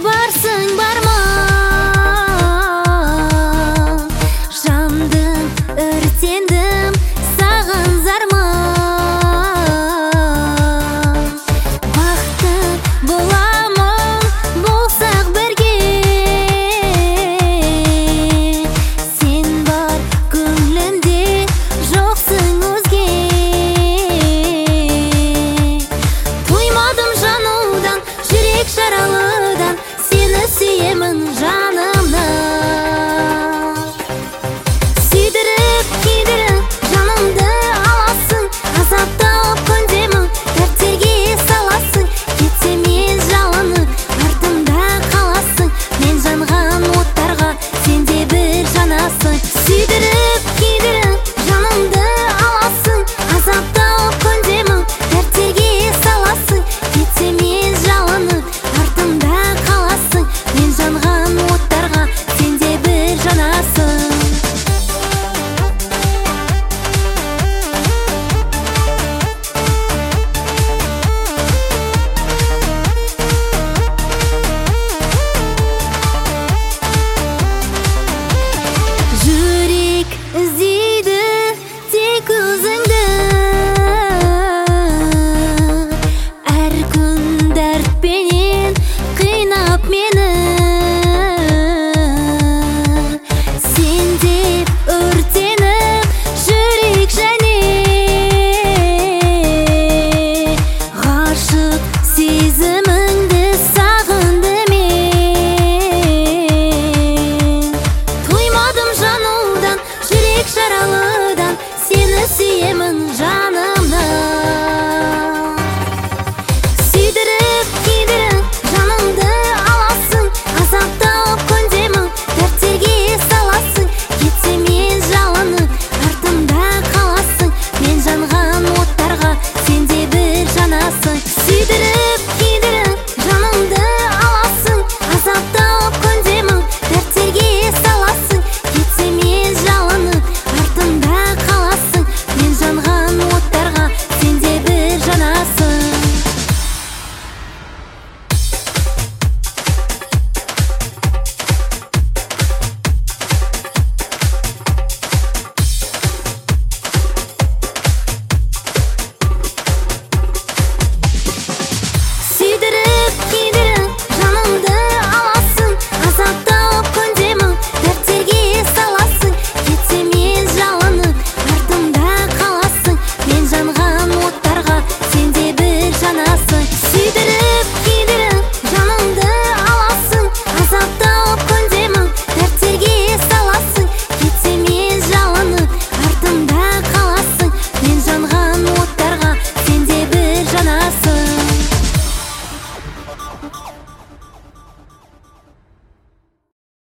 барсың барма, жандым, өртендім саған зарма. Бақытты боламын болсақ бірге, сен бар көңлімде жоқсың өзге. Тоймадым жанудан, жүрек жаралыдан, сені сүйемін жанымнан. Сүйдіріп күйдіріп жанымды аласың, азаптап көндемін, дерттерге саласың. Кетсем мен жалынып, артымда қаласың, мен жанған оттарға сен де бір жанасың. Сүйдіріп күйдіріп жанымды аласың, азаптап көндемін, дерттерге саласың. Кетсем мен жалынып, артымда қаласың, мен жанған оттарға сен де бір жанасың. Жүрек іздейді тек өзіңді, әр күн дәртпенен қинап мені. Сен деп өртеніп жүрек және ғашық сезім